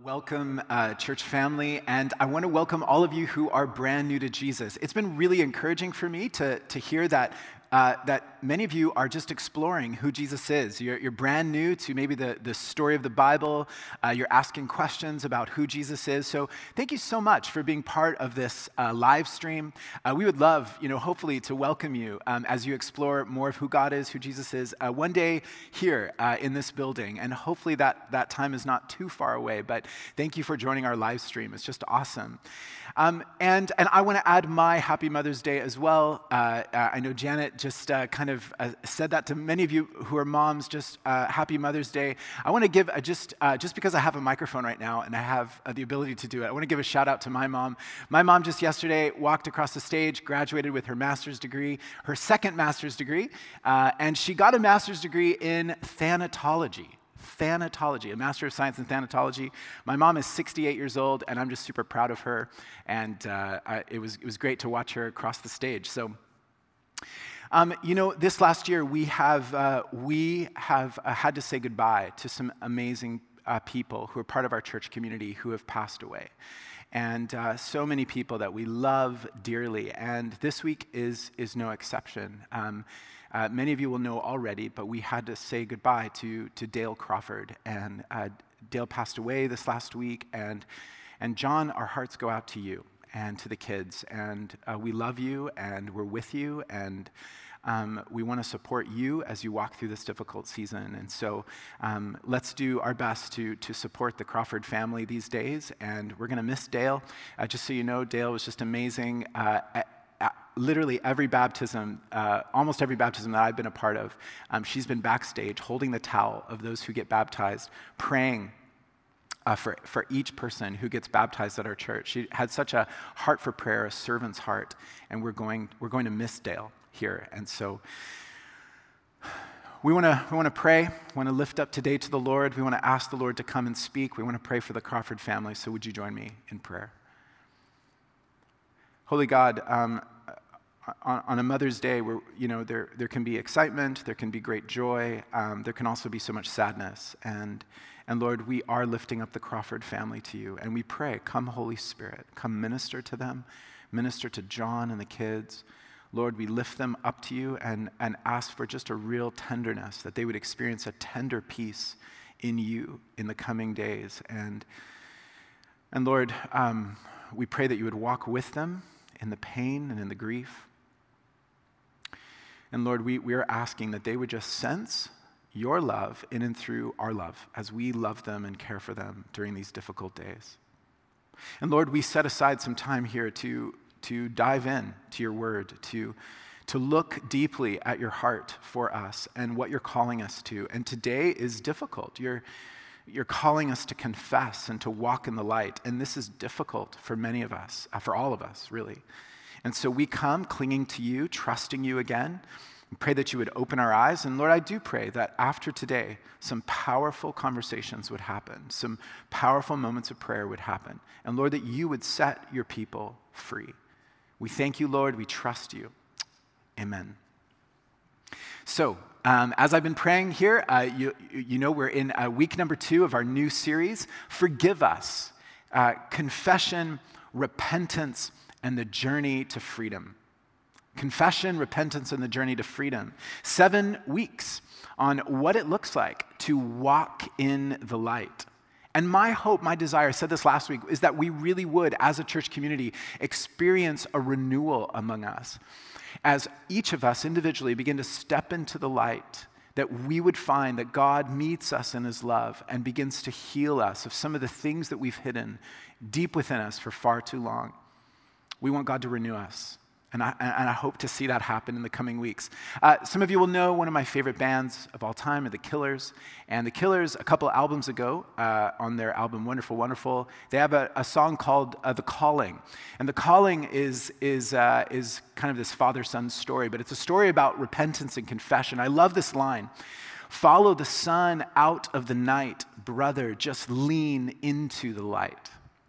Welcome, church family, and I want to welcome all of you who are brand new to Jesus. It's been really encouraging for me to hear that many of you are just exploring who Jesus is. You're brand new to maybe the story of the Bible. You're asking questions about who Jesus is. So thank you so much for being part of this live stream. We would love, hopefully to welcome you as you explore more of who God is, who Jesus is, one day here in this building. And hopefully that time is not too far away. But thank you for joining our live stream. It's just awesome. And I want to add my Happy Mother's Day as well. I know Janet just said that to many of you who are moms, just Happy Mother's Day. I want to give just because I have a microphone right now and I have the ability to do it, I want to give a shout out to my mom. My mom just yesterday walked across the stage, graduated with her master's degree, her second master's degree, and she got a master's degree in thanatology. A Master of Science in Thanatology. My mom is 68 years old, and I'm just super proud of her. And it was great to watch her across the stage. So, this last year we have had to say goodbye to some amazing people who are part of our church community who have passed away, and so many people that we love dearly. And this week is no exception. Many of you will know already, but we had to say goodbye to Dale Crawford, and Dale passed away this last week. And John, our hearts go out to you and to the kids, and we love you, and we're with you, and we want to support you as you walk through this difficult season. And so let's do our best to support the Crawford family these days. And we're going to miss Dale. Just so you know, Dale was just amazing. Literally every baptism, almost every baptism that I've been a part of, she's been backstage holding the towel of those who get baptized, praying for each person who gets baptized at our church. She had such a heart for prayer, a servant's heart, and we're going to miss Dale here. And so we want to pray. We want to lift up today to the Lord. We want to ask the Lord to come and speak. We want to pray for the Crawford family. So would you join me in prayer? Holy God, on a Mother's Day where, there can be excitement, there can be great joy, there can also be so much sadness. And Lord, we are lifting up the Crawford family to you. And we pray, come Holy Spirit, come minister to them, minister to John and the kids. Lord, we lift them up to you and ask for just a real tenderness, that they would experience a tender peace in you in the coming days. And Lord, we pray that you would walk with them in the pain and in the grief. And Lord, we are asking that they would just sense your love in and through our love as we love them and care for them during these difficult days. And Lord, we set aside some time here to dive in to your word, to look deeply at your heart for us and what you're calling us to. And today is difficult. You're calling us to confess and to walk in the light. And this is difficult for many of us, for all of us, really. And so we come clinging to you, trusting you again. We pray that you would open our eyes. And Lord, I do pray that after today, some powerful conversations would happen. Some powerful moments of prayer would happen. And Lord, that you would set your people free. We thank you, Lord. We trust you. Amen. So, as I've been praying here, we're in week number 2 of our new series, Forgive Us, Confession, Repentance, and the Journey to Freedom. Confession, repentance, and the journey to freedom. 7 weeks on what it looks like to walk in the light. And my hope, my desire, I said this last week, is that we really would, as a church community, experience a renewal among us. As each of us individually begin to step into the light, that we would find that God meets us in his love and begins to heal us of some of the things that we've hidden deep within us for far too long. We want God to renew us. And I hope to see that happen in the coming weeks. Some of you will know one of my favorite bands of all time are The Killers. And The Killers, a couple albums ago, on their album Wonderful, Wonderful, they have a song called The Calling. And The Calling is kind of this father-son story, but it's a story about repentance and confession. I love this line. Follow the sun out of the night, brother, just lean into the light.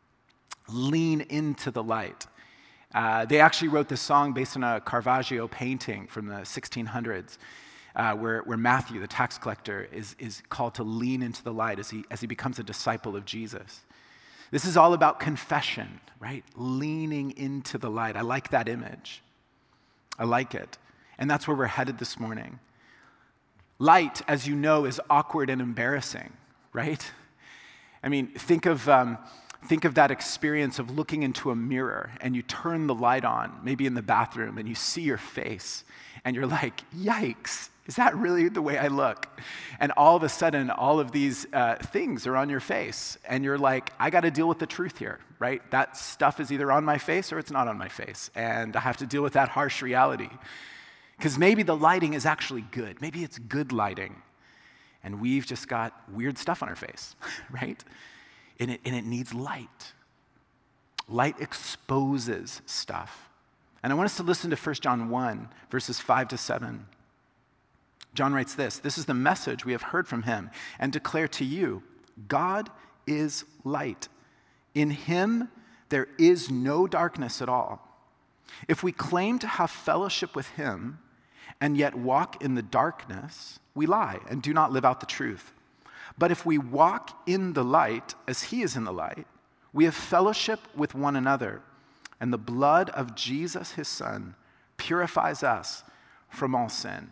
Lean into the light. They actually wrote this song based on a Caravaggio painting from the 1600s, where Matthew, the tax collector, is called to lean into the light as he becomes a disciple of Jesus. This is all about confession, right? Leaning into the light. I like that image. I like it. And that's where we're headed this morning. Light, as you know, is awkward and embarrassing, right? I mean, think of that experience of looking into a mirror and you turn the light on, maybe in the bathroom, and you see your face and you're like, yikes, is that really the way I look? And all of a sudden, all of these things are on your face and you're like, I got to deal with the truth here, right? That stuff is either on my face or it's not on my face. And I have to deal with that harsh reality. Because maybe the lighting is actually good. Maybe it's good lighting. And we've just got weird stuff on our face, right? And it needs light. Light exposes stuff. And I want us to listen to 1 John 1, verses 5 to 7. John writes this: "This is the message we have heard from him and declare to you, God is light. In him there is no darkness at all. If we claim to have fellowship with him and yet walk in the darkness, we lie and do not live out the truth. But if we walk in the light as he is in the light, we have fellowship with one another, and the blood of Jesus, his son, purifies us from all sin."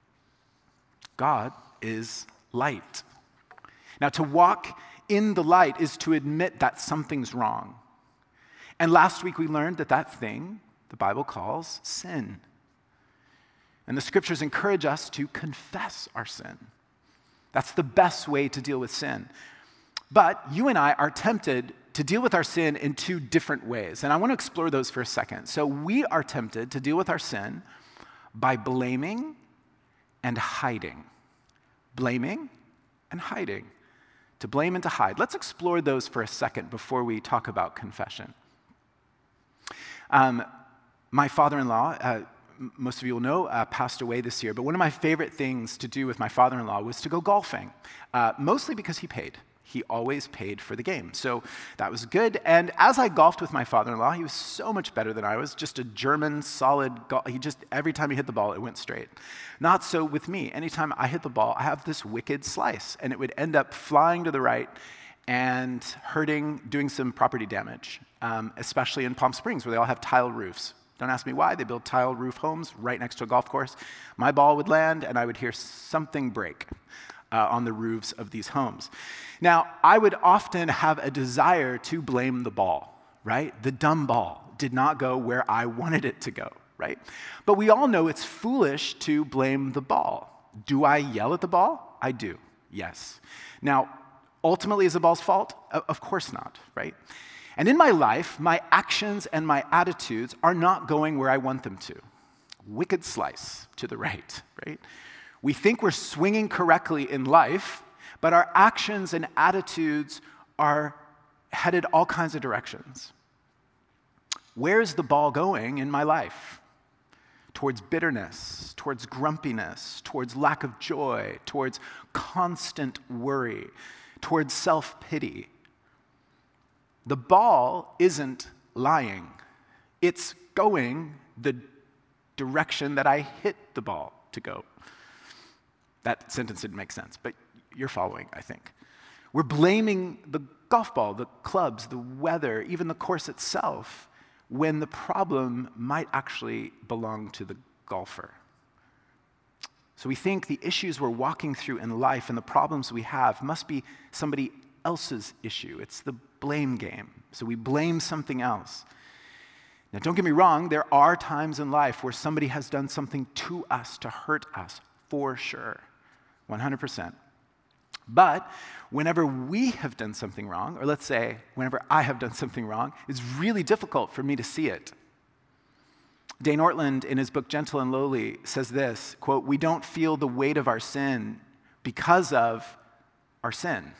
God is light. Now, to walk in the light is to admit that something's wrong. And last week we learned that thing the Bible calls sin. And the scriptures encourage us to confess our sin. That's the best way to deal with sin. But you and I are tempted to deal with our sin in two different ways. And I want to explore those for a second. So we are tempted to deal with our sin by blaming and hiding. Blaming and hiding. To blame and to hide. Let's explore those for a second before we talk about confession. My father-in-law, most of you will know, passed away this year. But one of my favorite things to do with my father-in-law was to go golfing, mostly because he paid. He always paid for the game. So that was good. And as I golfed with my father-in-law, he was so much better than I was, just a German, solid golf. Every time he hit the ball, it went straight. Not so with me. Anytime I hit the ball, I have this wicked slice, and it would end up flying to the right and hurting, doing some property damage, especially in Palm Springs, where they all have tile roofs. Don't ask me why. They build tile roof homes right next to a golf course. My ball would land, and I would hear something break on the roofs of these homes. Now, I would often have a desire to blame the ball, right? The dumb ball did not go where I wanted it to go, right? But we all know it's foolish to blame the ball. Do I yell at the ball? I do, yes. Now, ultimately, is the ball's fault? Of course not, right? And in my life, my actions and my attitudes are not going where I want them to. Wicked slice to the right, right? We think we're swinging correctly in life, but our actions and attitudes are headed all kinds of directions. Where's the ball going in my life? Towards bitterness, towards grumpiness, towards lack of joy, towards constant worry, towards self-pity. The ball isn't lying. It's going the direction that I hit the ball to go. That sentence didn't make sense, but you're following, I think. We're blaming the golf ball, the clubs, the weather, even the course itself, when the problem might actually belong to the golfer. So we think the issues we're walking through in life and the problems we have must be somebody else's issue. It's the blame game. So we blame something else. Now, don't get me wrong, there are times in life where somebody has done something to us to hurt us, for sure. 100%. But whenever we have done something wrong, or let's say whenever I have done something wrong, it's really difficult for me to see it. Dane Ortland, in his book Gentle and Lowly, says this, quote, "We don't feel the weight of our sin because of our sin.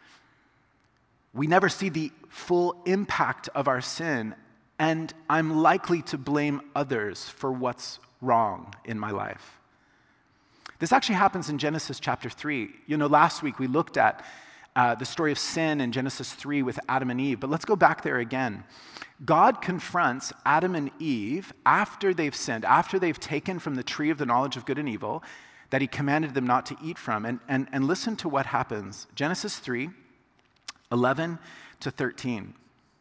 We never see the full impact of our sin, and I'm likely to blame others for what's wrong in my life." This actually happens in Genesis chapter 3. You know, last week we looked at the story of sin in Genesis 3 with Adam and Eve, but let's go back there again. God confronts Adam and Eve after they've sinned, after they've taken from the tree of the knowledge of good and evil that he commanded them not to eat from. And listen to what happens. Genesis 3, 11 to 13.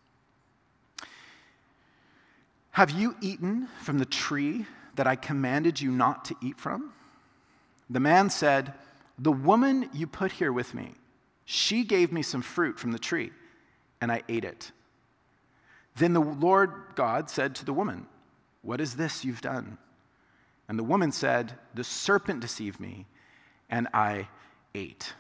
Have you eaten from the tree that I commanded you not to eat from? The man said, the woman you put here with me, she gave me some fruit from the tree, and I ate it. Then the Lord God said to the woman, what is this you've done? And the woman said, the serpent deceived me, and I ate.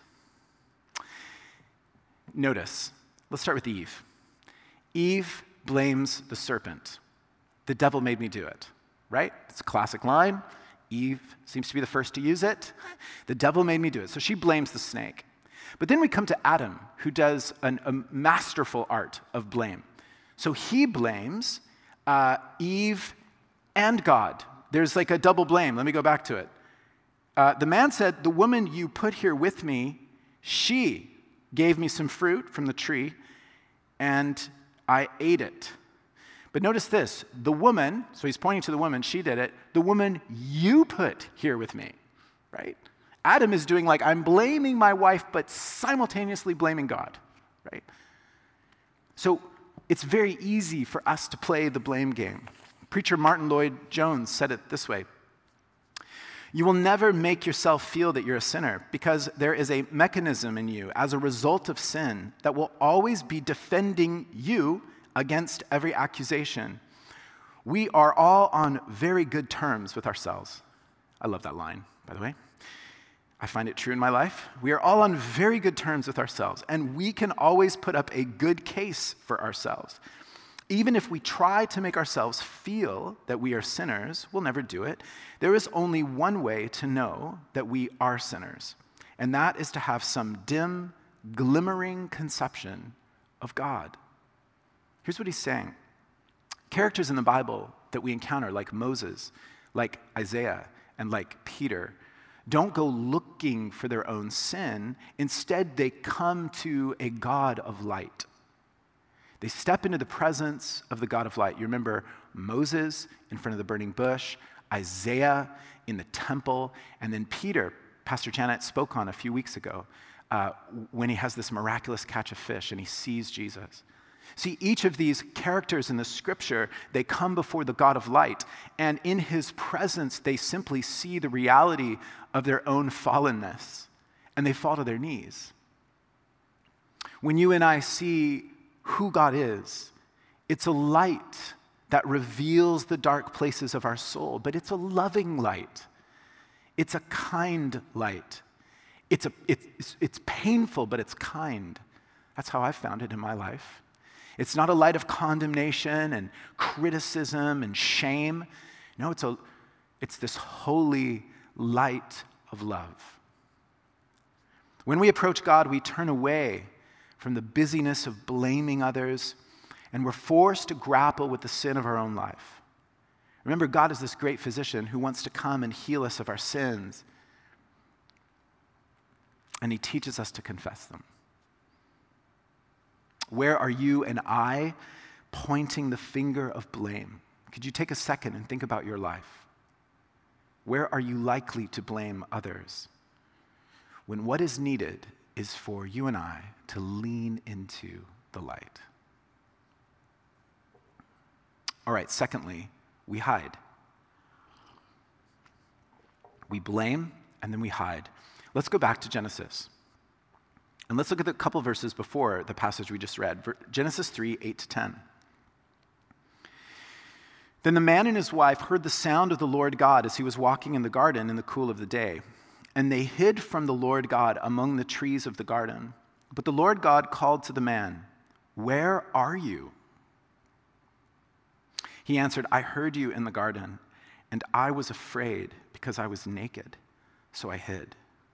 Notice, let's start with Eve. Eve blames the serpent. The devil made me do it, right? It's a classic line. Eve seems to be the first to use it. The devil made me do it. So she blames the snake. But then we come to Adam, who does a masterful art of blame. So he blames Eve and God. There's like a double blame. Let me go back to it. The man said, the woman you put here with me, she gave me some fruit from the tree, and I ate it. But notice this, the woman, so he's pointing to the woman, she did it, the woman you put here with me, right? Adam is doing like, I'm blaming my wife, but simultaneously blaming God, right? So it's very easy for us to play the blame game. Preacher Martin Lloyd-Jones said it this way: you will never make yourself feel that you're a sinner because there is a mechanism in you as a result of sin that will always be defending you against every accusation. We are all on very good terms with ourselves. I love that line, by the way. I find it true in my life. We are all on very good terms with ourselves, and we can always put up a good case for ourselves. Even if we try to make ourselves feel that we are sinners, we'll never do it. There is only one way to know that we are sinners, and that is to have some dim, glimmering conception of God. Here's what he's saying. Characters in the Bible that we encounter, like Moses, like Isaiah, and like Peter, don't go looking for their own sin. Instead, they come to a God of light. They step into the presence of the God of light. You remember Moses in front of the burning bush, Isaiah in the temple, and then Peter, Pastor Janet spoke on a few weeks ago, when he has this miraculous catch of fish and he sees Jesus. See, each of these characters in the scripture, they come before the God of light, and in his presence, they simply see the reality of their own fallenness, and they fall to their knees. When you and I see who God is, it's a light that reveals the dark places of our soul, but it's a loving light. It's a kind light. It's painful, but it's kind. That's how I've found it in my life. It's not a light of condemnation and criticism and shame. No, it's this holy light of love. When we approach God, we turn away from the busyness of blaming others, and we're forced to grapple with the sin of our own life. Remember, God is this great physician who wants to come and heal us of our sins, and he teaches us to confess them. Where are you and I pointing the finger of blame? Could you take a second and think about your life? Where are you likely to blame others when what is needed is for you and I to lean into the light? All right, secondly, we hide. We blame and then we hide. Let's go back to Genesis. And let's look at the couple verses before the passage we just read. Genesis 3, 8 to 10. Then the man and his wife heard the sound of the Lord God as he was walking in the garden in the cool of the day. And they hid from the Lord God among the trees of the garden. But the Lord God called to the man, "Where are you?" He answered, "I heard you in the garden, and I was afraid because I was naked, so I hid."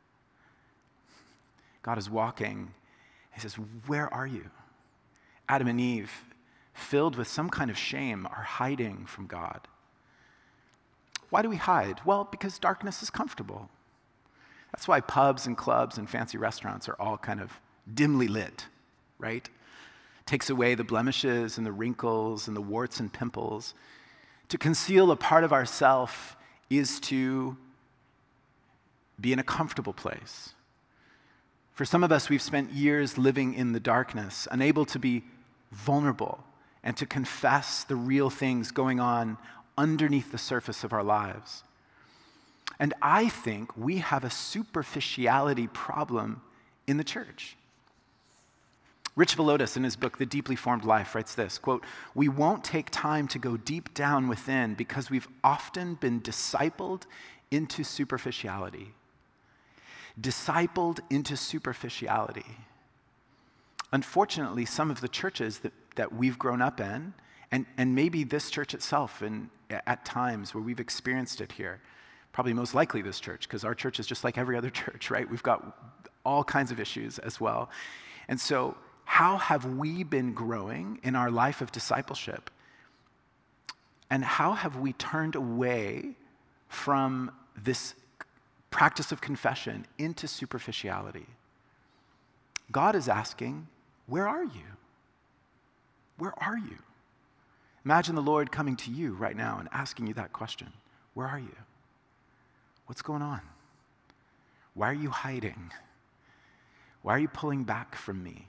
God is walking. He says, "Where are you?" Adam and Eve, filled with some kind of shame, are hiding from God. Why do we hide? Well, because darkness is comfortable. That's why pubs and clubs and fancy restaurants are all kind of dimly lit, right? Takes away the blemishes and the wrinkles and the warts and pimples. To conceal a part of ourself is to be in a comfortable place. For some of us, we've spent years living in the darkness, unable to be vulnerable and to confess the real things going on underneath the surface of our lives. And I think we have a superficiality problem in the church. Rich Villodas, in his book, The Deeply Formed Life, writes this, quote, "We won't take time to go deep down within because we've often been discipled into superficiality." Discipled into superficiality. Unfortunately, some of the churches that we've grown up in, and maybe this church itself at times where we've experienced it here, probably most likely this church, because our church is just like every other church, right? We've got all kinds of issues as well. And so how have we been growing in our life of discipleship? And how have we turned away from this practice of confession into superficiality? God is asking, where are you? Where are you? Imagine the Lord coming to you right now and asking you that question. Where are you? What's going on? Why are you hiding? Why are you pulling back from me?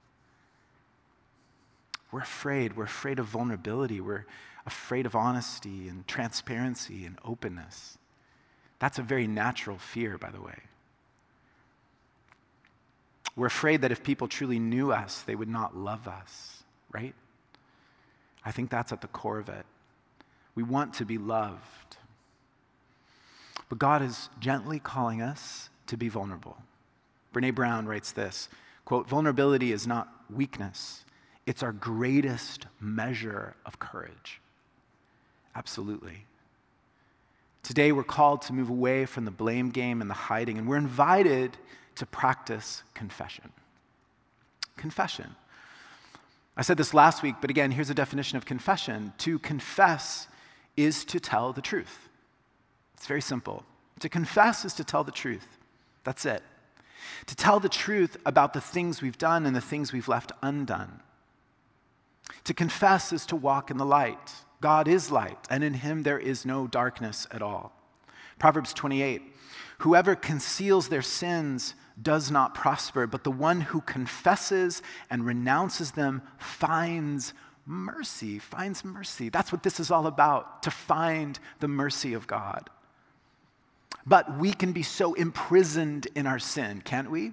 We're afraid. We're afraid of vulnerability. We're afraid of honesty and transparency and openness. That's a very natural fear, by the way. We're afraid that if people truly knew us, they would not love us, right? I think that's at the core of it. We want to be loved. But God is gently calling us to be vulnerable. Brené Brown writes this, quote, "Vulnerability is not weakness. It's our greatest measure of courage." Absolutely. Today we're called to move away from the blame game and the hiding, and we're invited to practice confession. Confession. I said this last week, but again, here's a definition of confession. To confess is to tell the truth. It's very simple. To confess is to tell the truth. That's it. To tell the truth about the things we've done and the things we've left undone. To confess is to walk in the light. God is light, and in him there is no darkness at all. Proverbs 28, "Whoever conceals their sins does not prosper, but the one who confesses and renounces them finds mercy." Finds mercy. That's what this is all about, to find the mercy of God. But we can be so imprisoned in our sin, can't we?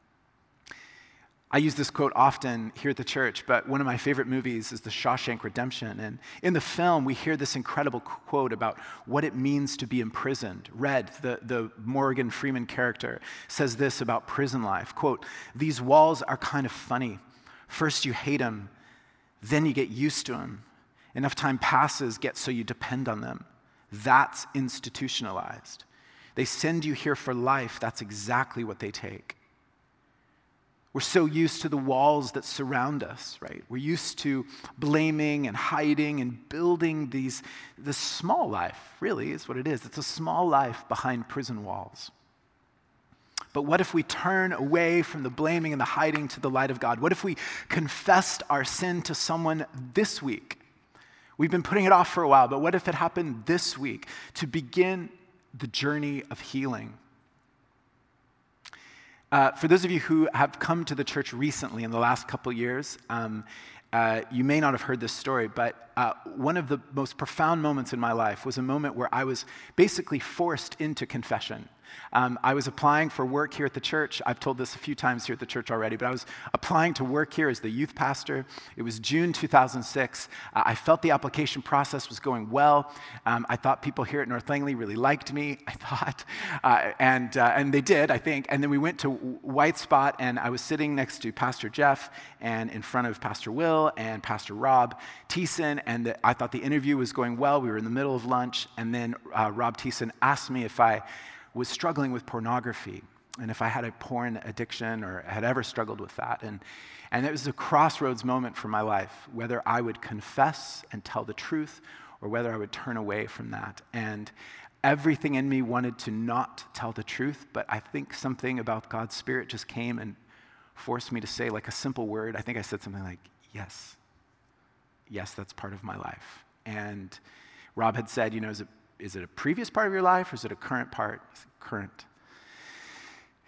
I use this quote often here at the church, but one of my favorite movies is The Shawshank Redemption. And in the film, we hear this incredible quote about what it means to be imprisoned. Red, the Morgan Freeman character, says this about prison life, quote, "These walls are kind of funny. First you hate them, then you get used to them. Enough time passes, so you depend on them. That's institutionalized. They send you here for life. That's exactly what they take." We're so used to the walls that surround us, right? We're used to blaming and hiding and building this small life, really, is what it is. It's a small life behind prison walls. But what if we turn away from the blaming and the hiding to the light of God? What if we confessed our sin to someone this week? We've been putting it off for a while, but what if it happened this week to begin the journey of healing? For those of you who have come to the church recently in the last couple years, you may not have heard this story, but one of the most profound moments in my life was a moment where I was basically forced into confession. I was applying for work here at the church. I've told this a few times here at the church already, but I was applying to work here as the youth pastor. It was June 2006. I felt the application process was going well. I thought people here at North Langley really liked me, I thought. And they did, I think. And then we went to White Spot, and I was sitting next to Pastor Jeff and in front of Pastor Will and Pastor Rob Thiessen, and I thought the interview was going well. We were in the middle of lunch, and then Rob Thiessen asked me if I was struggling with pornography and if I had a porn addiction or had ever struggled with that. And it was a crossroads moment for my life, whether I would confess and tell the truth or whether I would turn away from that. And everything in me wanted to not tell the truth, but I think something about God's Spirit just came and forced me to say like a simple word. I think I said something like, yes. Yes, that's part of my life. And Rob had said, is it a previous part of your life or is it a current part? I said, current.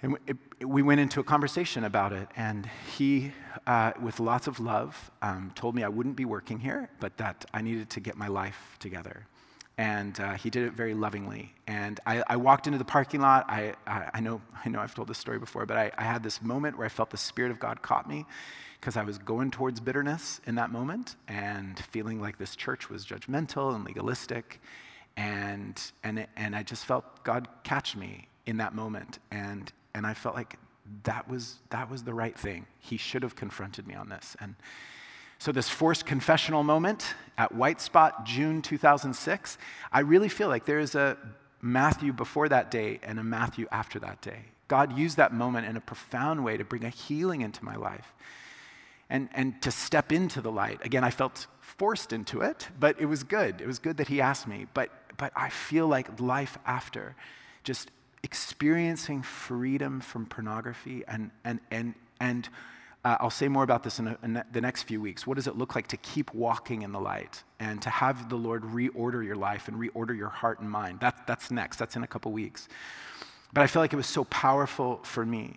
And we went into a conversation about it, and he, with lots of love, told me I wouldn't be working here, but that I needed to get my life together. And he did it very lovingly. And I walked into the parking lot. I know I've told this story before, but I had this moment where I felt the Spirit of God caught me because I was going towards bitterness in that moment and feeling like this church was judgmental and legalistic. And I just felt God catch me in that moment. And I felt like that was the right thing. He should have confronted me on this. And so this forced confessional moment at White Spot, June 2006, I really feel like there is a Matthew before that day and a Matthew after that day. God used that moment in a profound way to bring a healing into my life and to step into the light. Again, I felt forced into it, but it was good. It was good that he asked me. But I feel like life after, just experiencing freedom from pornography and I'll say more about this in the next few weeks. What does it look like to keep walking in the light and to have the Lord reorder your life and reorder your heart and mind? That's next. That's in a couple weeks. But I feel like it was so powerful for me.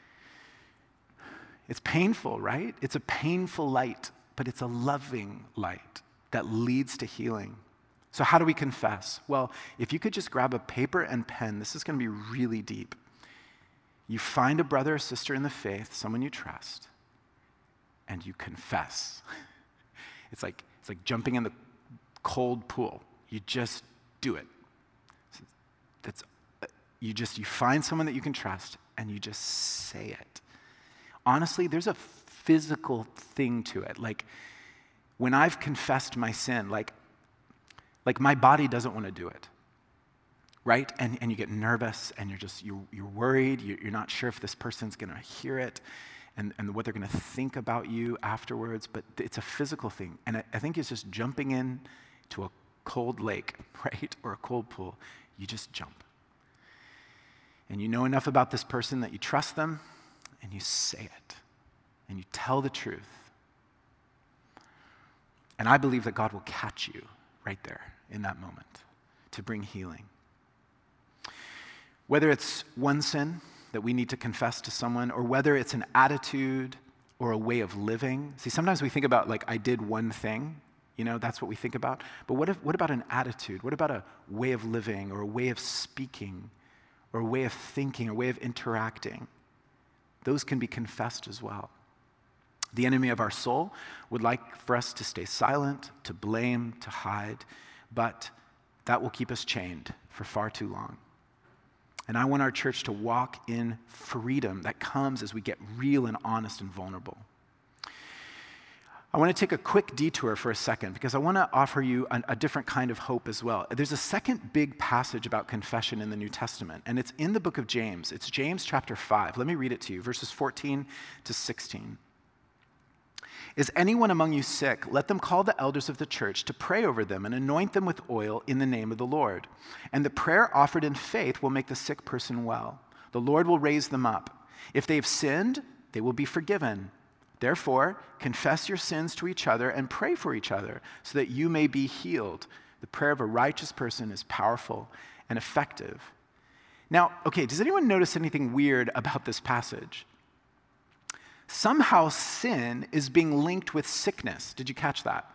It's painful, right? It's a painful light, but it's a loving light that leads to healing. So how do we confess? Well, if you could just grab a paper and pen, this is going to be really deep. You find a brother or sister in the faith, someone you trust, and you confess. It's like jumping in the cold pool. You just do it. You find someone that you can trust, and you just say it. Honestly, there's a physical thing to it. Like when I've confessed my sin, like my body doesn't want to do it. Right? And you get nervous, and you're worried, you're not sure if this person's going to hear it and what they're going to think about you afterwards, but it's a physical thing. And I think it's just jumping in to a cold lake, right? Or a cold pool. You just jump. And you know enough about this person that you trust them, and you say it, and you tell the truth. And I believe that God will catch you right there in that moment to bring healing. Whether it's one sin that we need to confess to someone, or whether it's an attitude or a way of living. See, sometimes we think about, like, I did one thing, that's what we think about. But what about an attitude? What about a way of living, or a way of speaking, or a way of thinking, or a way of interacting? Those can be confessed as well. The enemy of our soul would like for us to stay silent, to blame, to hide, but that will keep us chained for far too long. And I want our church to walk in freedom that comes as we get real and honest and vulnerable. I want to take a quick detour for a second because I want to offer you a different kind of hope as well. There's a second big passage about confession in the New Testament, and it's in the book of James. It's James chapter 5. Let me read it to you, verses 14 to 16. Is anyone among you sick? Let them call the elders of the church to pray over them and anoint them with oil in the name of the Lord. And the prayer offered in faith will make the sick person well. The Lord will raise them up. If they've sinned, they will be forgiven. Therefore, confess your sins to each other and pray for each other so that you may be healed. The prayer of a righteous person is powerful and effective. Now, okay, does anyone notice anything weird about this passage? Somehow sin is being linked with sickness. Did you catch that?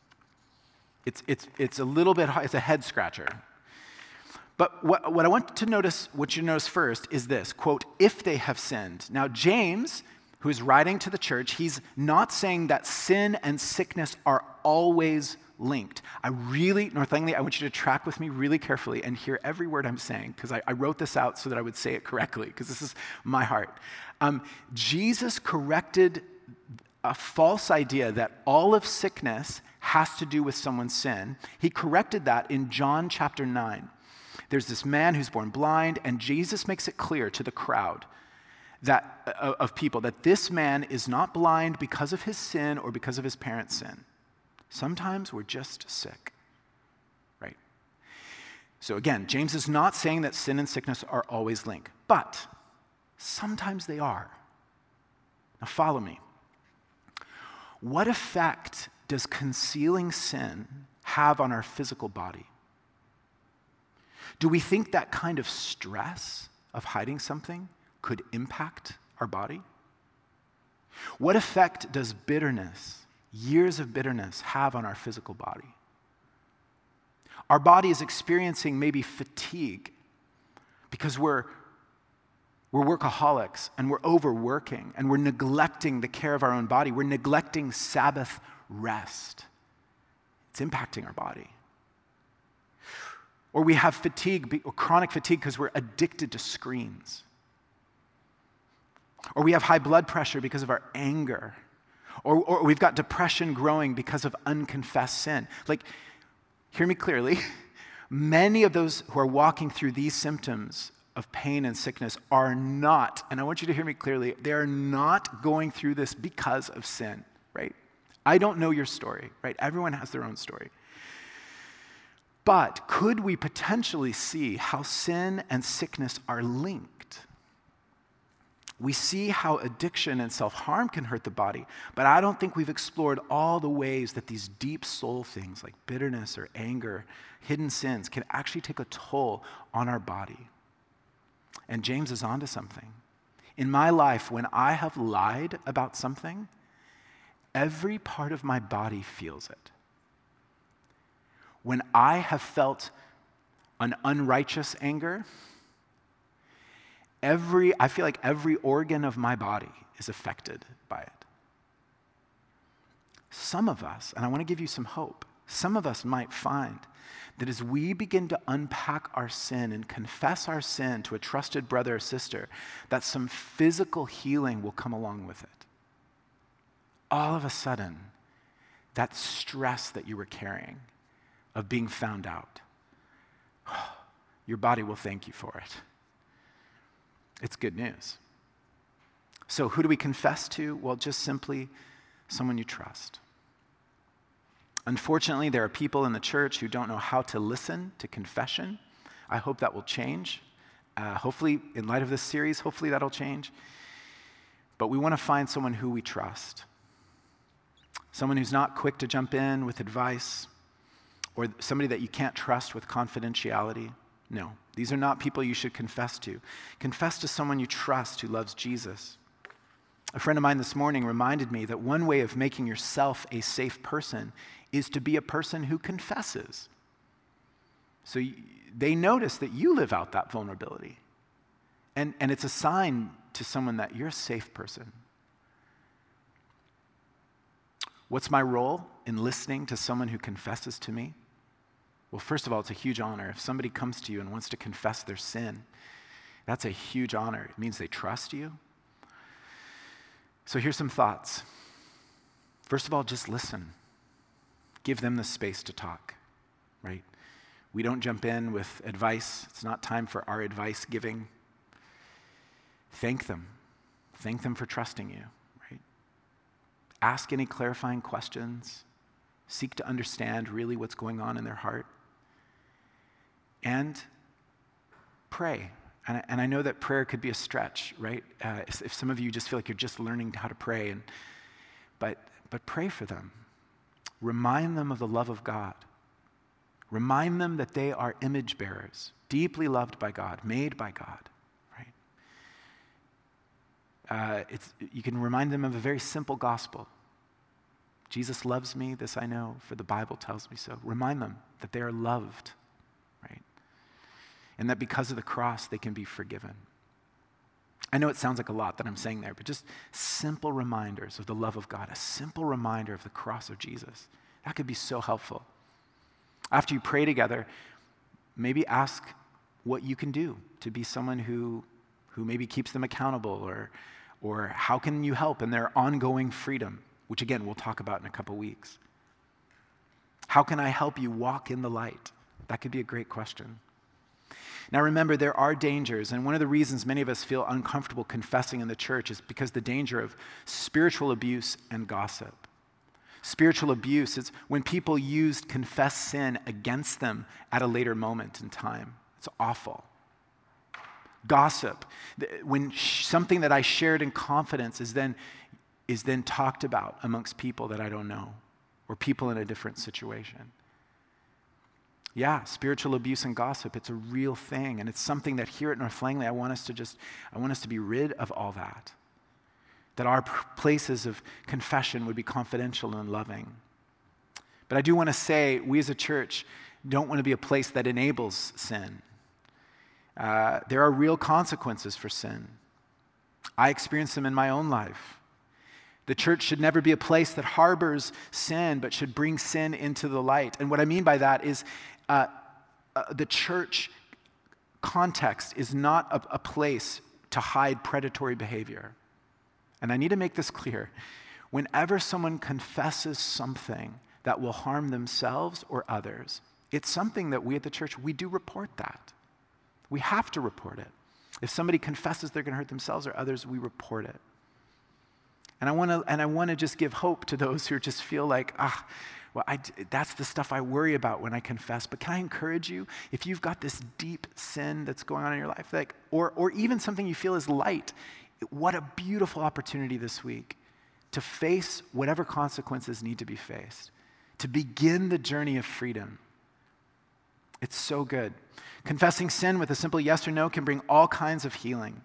It's a little bit, it's a head scratcher. But what I want to notice, what you notice first is this, quote, if they have sinned. Now James, who is writing to the church, he's not saying that sin and sickness are always linked. North Langley, I want you to track with me really carefully and hear every word I'm saying, because I wrote this out so that I would say it correctly, because this is my heart. Jesus corrected a false idea that all of sickness has to do with someone's sin. He corrected that in John chapter 9. There's this man who's born blind, and Jesus makes it clear to the crowd of people that this man is not blind because of his sin or because of his parents' sin. Sometimes we're just sick, right? So again, James is not saying that sin and sickness are always linked, but sometimes they are. Now follow me. What effect does concealing sin have on our physical body? Do we think that kind of stress of hiding something could impact our body? What effect does bitterness, years of bitterness, have on our physical body? Our body is experiencing maybe fatigue because we're workaholics and we're overworking and we're neglecting the care of our own body. We're neglecting Sabbath rest. It's impacting our body. Or we have fatigue, or chronic fatigue, because we're addicted to screens. Or we have high blood pressure because of our anger. Or we've got depression growing because of unconfessed sin. Like, hear me clearly. Many of those who are walking through these symptoms of pain and sickness are not, and I want you to hear me clearly, they are not going through this because of sin, right? I don't know your story, right? Everyone has their own story. But could we potentially see how sin and sickness are linked? We see how addiction and self-harm can hurt the body, but I don't think we've explored all the ways that these deep soul things like bitterness or anger, hidden sins, can actually take a toll on our body. And James is onto something. In my life, when I have lied about something, every part of my body feels it. When I have felt an unrighteous anger, I feel like every organ of my body is affected by it. Some of us, and I want to give you some hope, some of us might find that as we begin to unpack our sin and confess our sin to a trusted brother or sister, that some physical healing will come along with it. All of a sudden, that stress that you were carrying of being found out, your body will thank you for it. It's good news. So who do we confess to? Well, just simply someone you trust. Unfortunately, there are people in the church who don't know how to listen to confession. I hope that will change. Hopefully, in light of this series, hopefully that'll change. But we want to find someone who we trust. Someone who's not quick to jump in with advice, or somebody that you can't trust with confidentiality. No, these are not people you should confess to. Confess to someone you trust who loves Jesus. A friend of mine this morning reminded me that one way of making yourself a safe person is to be a person who confesses. So they notice that you live out that vulnerability. And it's a sign to someone that you're a safe person. What's my role in listening to someone who confesses to me? Well, first of all, it's a huge honor. If somebody comes to you and wants to confess their sin, that's a huge honor. It means they trust you. So here's some thoughts. First of all, just listen. Give them the space to talk, right? We don't jump in with advice. It's not time for our advice giving. Thank them. Thank them for trusting you, right? Ask any clarifying questions. Seek to understand really what's going on in their heart. And pray. And I know that prayer could be a stretch, right? If some of you just feel like you're just learning how to pray, but pray for them. Remind them of the love of God. Remind them that they are image bearers, deeply loved by God, made by God, right? You can remind them of a very simple gospel. Jesus loves me, this I know, for the Bible tells me so. Remind them that they are loved, right? And that because of the cross, they can be forgiven. I know it sounds like a lot that I'm saying there, but just simple reminders of the love of God, a simple reminder of the cross of Jesus. That could be so helpful. After you pray together, maybe ask what you can do to be someone who maybe keeps them accountable, or how can you help in their ongoing freedom, which again, we'll talk about in a couple weeks. How can I help you walk in the light? That could be a great question. Now remember, there are dangers, and one of the reasons many of us feel uncomfortable confessing in the church is because the danger of spiritual abuse and gossip. Spiritual abuse is when people use confessed sin against them at a later moment in time. It's awful. Gossip, when something that I shared in confidence is then talked about amongst people that I don't know, or people in a different situation. Yeah, spiritual abuse and gossip, it's a real thing. And it's something that here at North Langley, I want us to be rid of all that. That our places of confession would be confidential and loving. But I do want to say, we as a church don't want to be a place that enables sin. There are real consequences for sin. I experienced them in my own life. The church should never be a place that harbors sin, but should bring sin into the light. And what I mean by that is the church context is not a place to hide predatory behavior. And I need to make this clear. Whenever someone confesses something that will harm themselves or others, it's something that we at the church, we do report that. We have to report it. If somebody confesses they're going to hurt themselves or others, we report it. And I want to just give hope to those who just feel like, that's the stuff I worry about when I confess. But can I encourage you, if you've got this deep sin that's going on in your life, or even something you feel is light, what a beautiful opportunity this week to face whatever consequences need to be faced, to begin the journey of freedom. It's so good. Confessing sin with a simple yes or no can bring all kinds of healing.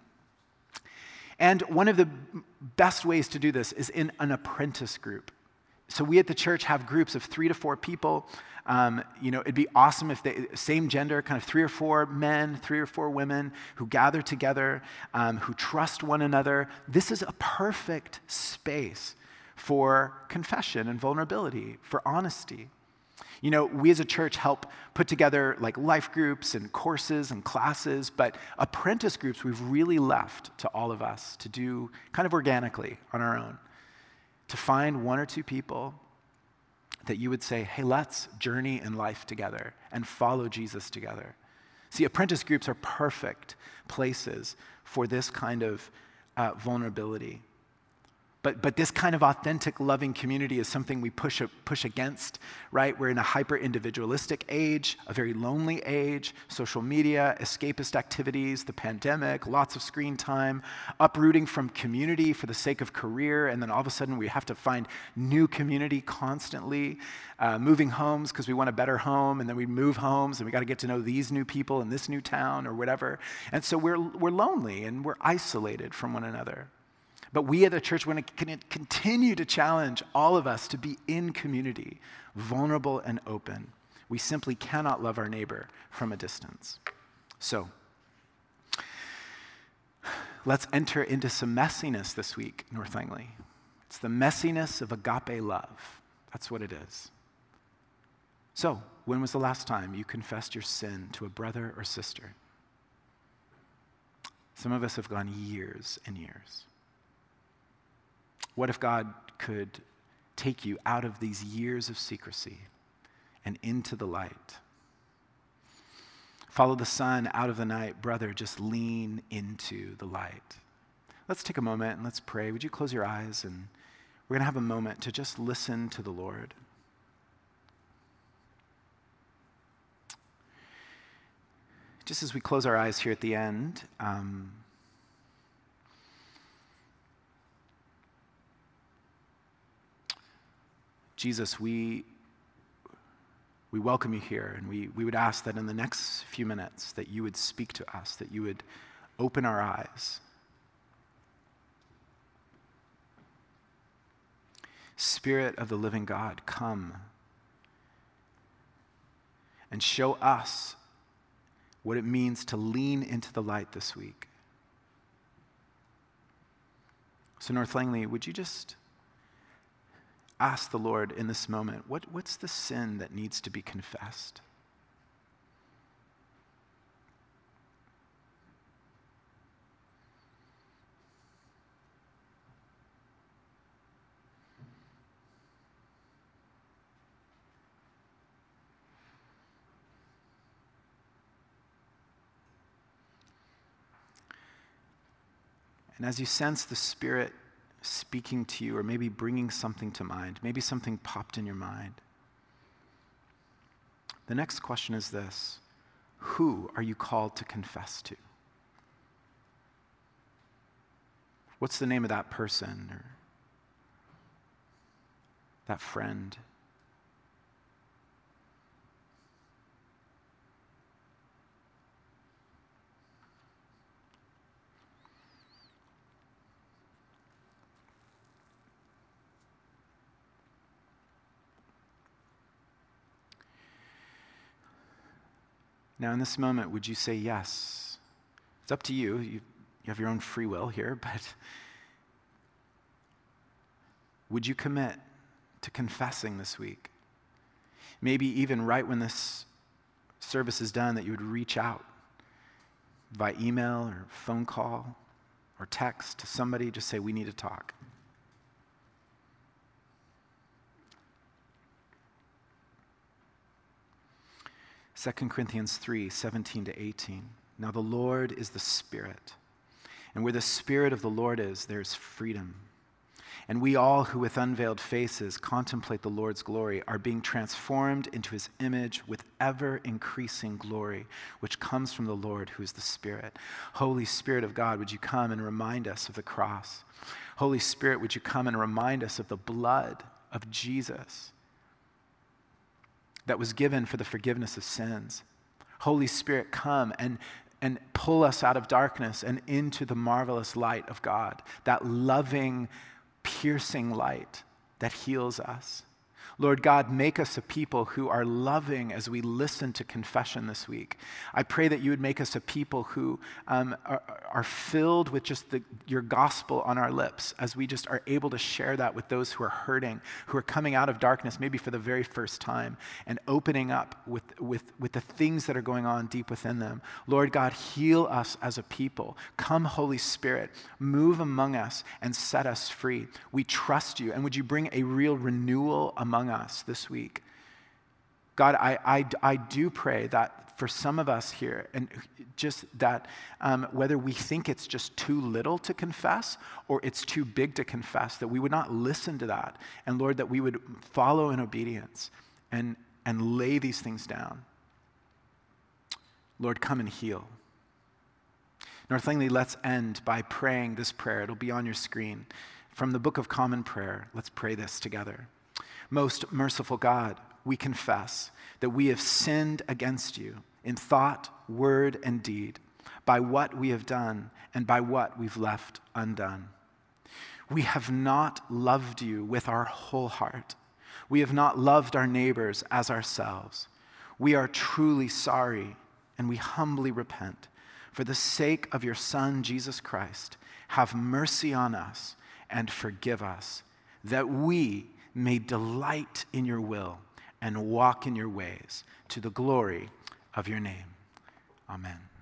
And one of the best ways to do this is in an apprentice group. So we at the church have groups of 3 to 4 people. It'd be awesome if same gender, kind of 3 or 4 men, 3 or 4 women who gather together, who trust one another. This is a perfect space for confession and vulnerability, for honesty. We as a church help put together like life groups and courses and classes, but apprentice groups we've really left to all of us to do kind of organically on our own. To find 1 or 2 people that you would say, hey, let's journey in life together and follow Jesus together. See, apprentice groups are perfect places for this kind of vulnerability. But this kind of authentic, loving community is something we push against, right? We're in a hyper-individualistic age, a very lonely age, social media, escapist activities, the pandemic, lots of screen time, uprooting from community for the sake of career, and then all of a sudden we have to find new community constantly, moving homes because we want a better home, and then we move homes, and we got to get to know these new people in this new town or whatever. And so we're lonely, and we're isolated from one another. But we at the church want to continue to challenge all of us to be in community, vulnerable and open. We simply cannot love our neighbor from a distance. So, let's enter into some messiness this week, North Langley. It's the messiness of agape love. That's what it is. So, when was the last time you confessed your sin to a brother or sister? Some of us have gone years and years. What if God could take you out of these years of secrecy and into the light? Follow the sun out of the night, brother, just lean into the light. Let's take a moment and let's pray. Would you close your eyes? And we're going to have a moment to just listen to the Lord. Just as we close our eyes here at the end, Jesus, we welcome you here, and we would ask that in the next few minutes that you would speak to us, that you would open our eyes. Spirit of the living God, come and show us what it means to lean into the light this week. So North Langley, would you just ask the Lord in this moment, what's the sin that needs to be confessed? And as you sense the Spirit speaking to you, or maybe bringing something to mind, maybe something popped in your mind, the next question is this: who are you called to confess to? What's the name of that person or that friend? Now, in this moment, would you say yes? It's up to you. You have your own free will here, but would you commit to confessing this week? Maybe even right when this service is done, that you would reach out by email or phone call or text to somebody, just say, we need to talk. Second Corinthians 3:17-18. Now the Lord is the Spirit, and where the Spirit of the Lord is, there's freedom. And we all who with unveiled faces contemplate the Lord's glory are being transformed into his image with ever-increasing glory, which comes from the Lord who is the Spirit. Holy Spirit of God, would you come and remind us of the cross? Holy Spirit, would you come and remind us of the blood of Jesus that was given for the forgiveness of sins? Holy Spirit, come and pull us out of darkness and into the marvelous light of God, that loving, piercing light that heals us. Lord God, make us a people who are loving as we listen to confession this week. I pray that you would make us a people who are filled with just your gospel on our lips as we just are able to share that with those who are hurting, who are coming out of darkness maybe for the very first time and opening up with the things that are going on deep within them. Lord God, heal us as a people. Come, Holy Spirit, move among us and set us free. We trust you, and would you bring a real renewal among us this week. God, I do pray that for some of us here, and just that whether we think it's just too little to confess or it's too big to confess, that we would not listen to that. And Lord, that we would follow in obedience and lay these things down. Lord, come and heal. North Langley, let's end by praying this prayer. It'll be on your screen. From the Book of Common Prayer, let's pray this together. Most merciful God, we confess that we have sinned against you in thought, word, and deed, by what we have done and by what we've left undone. We have not loved you with our whole heart. We have not loved our neighbors as ourselves. We are truly sorry, and we humbly repent. For the sake of your Son, Jesus Christ, have mercy on us and forgive us, that we may delight in your will and walk in your ways to the glory of your name. Amen.